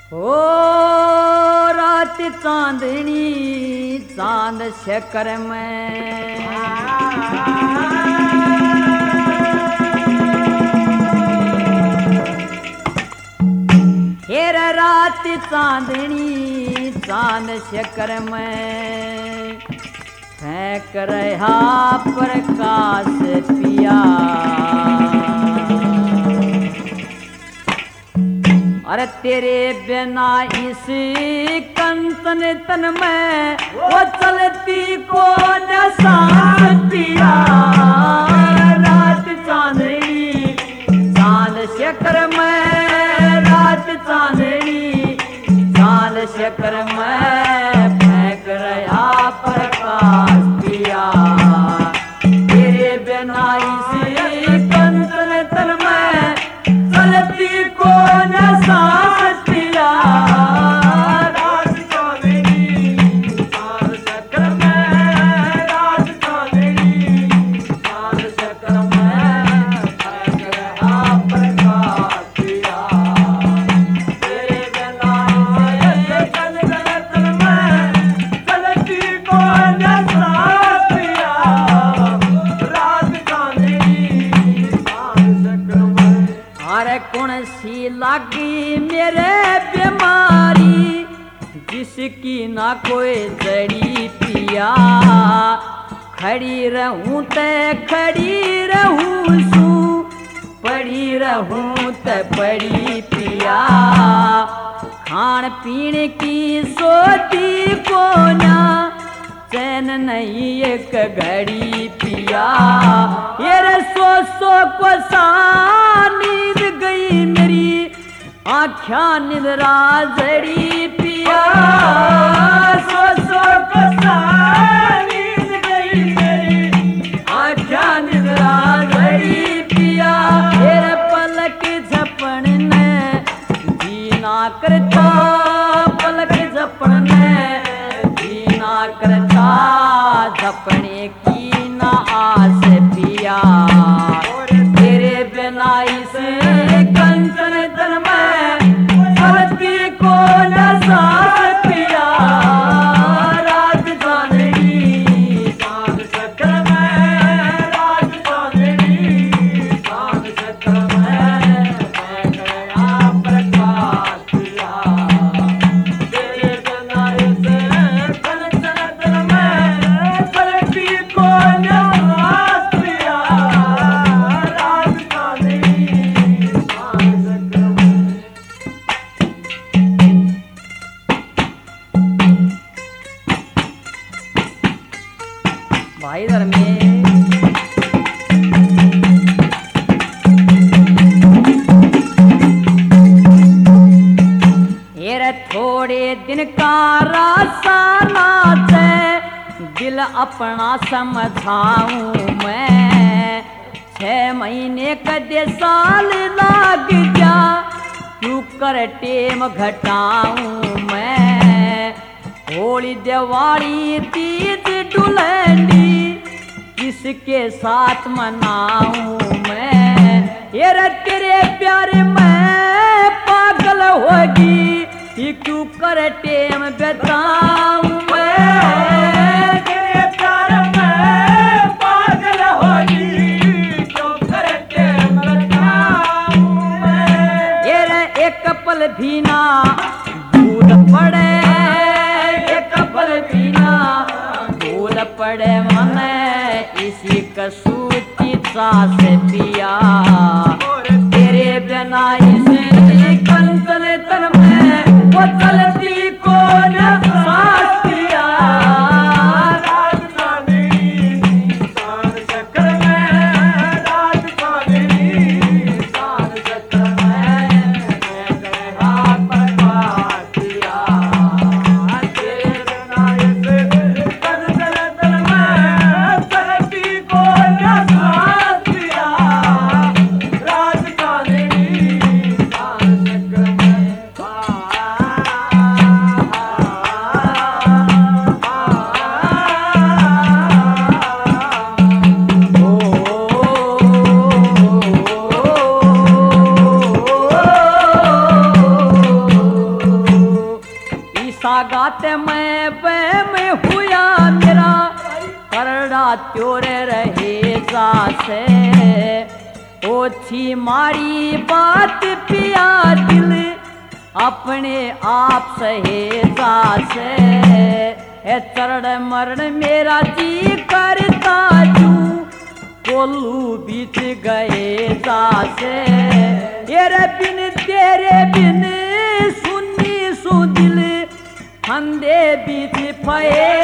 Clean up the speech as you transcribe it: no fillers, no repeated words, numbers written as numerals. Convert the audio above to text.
ओ रात चांदनी चांद शकर में हेर रात चांदनी चांद शकर में फेंक रहा प्रकाश पिया। अरे तेरे बिना इस कंचन तन में वो चलती को न सांस पिया। रात चांदनी चांद शकर में रात चांदनी चांद शकर में फेंक रहा प्रकाश पिया। तेरे बिना इस कंचन तन में चलती को न सांस पिया। रात चांदनी चांद शकर में रात चांदनी चांद शकर में फेंक रहा प्रकाश पिया। तेरे बिना इस कंचन तन में चलती को न सांस पिया। रात चांदनी चांद शकर में। अरे कौन सी लागी मेरे बीमारी जिसकी ना कोई जड़ी पिया। खड़ी रहूं ते खड़ी रहूं सू पड़ी रहूं ते पड़ी पिया। खान पीन की सोती को ना चैन नहीं एक घड़ी पिया। ये रे सो को सा नींद गई मेरी आँख्या निद्रा जड़ी पिया। सो को सा नींद गई मेरी आँख्या निद्रा जड़ी पिया। तेरे पलक झपन ने जीना करता पलक झपन ने जीना करता झपने की ना आस पिया। तेरे बिना इस कंचन तन में चलती को न सांस पिया। रात चांदनी चांद शकर में रात चांदनी चांद शकर में फेंक रहा प्रकाश पिया। तेरे बिना इस कंचन तन में चलती को न सांस पिया। रात चांदनी चांद शकर में। भाई धर्मे हेर थोड़े दिन का रासा नाचे दिल अपना समझाऊं मैं। 6 महीने कदे साल लाग जा तू कर टेम घटाऊं मैं। होली दिवाली तीज दुल्हनी किसके साथ मनाऊं मैं। ये रे तेरे प्यार में पागल होगी क्यों कर टेम बताऊं मैं। तेरे प्यार में पागल होगी क्यों कर टेम बताऊं मैं। ये रे एक पल भी ना दूध पड़े एक पल भी ना दूध पड़े मन इसी कसूती सांस पिया। तेरे बिना इस कंचन तन में वो चलती को न सांस पिया। रात चांदनी चांद शकर में रात चांदनी चांद शकर में फेंक रहा प्रकाश पिया। तेरे बिना इस कंचन तन में चलती को न सांस पिया। रात चांदनी जासे ओछी मारी बात पिया दिल अपने आप सहे जासे है चरण मरण मेरा जी करता जू कोल्लू बीच गए जासे तेरे बिन सुनी सु दिल फंदे बीच फए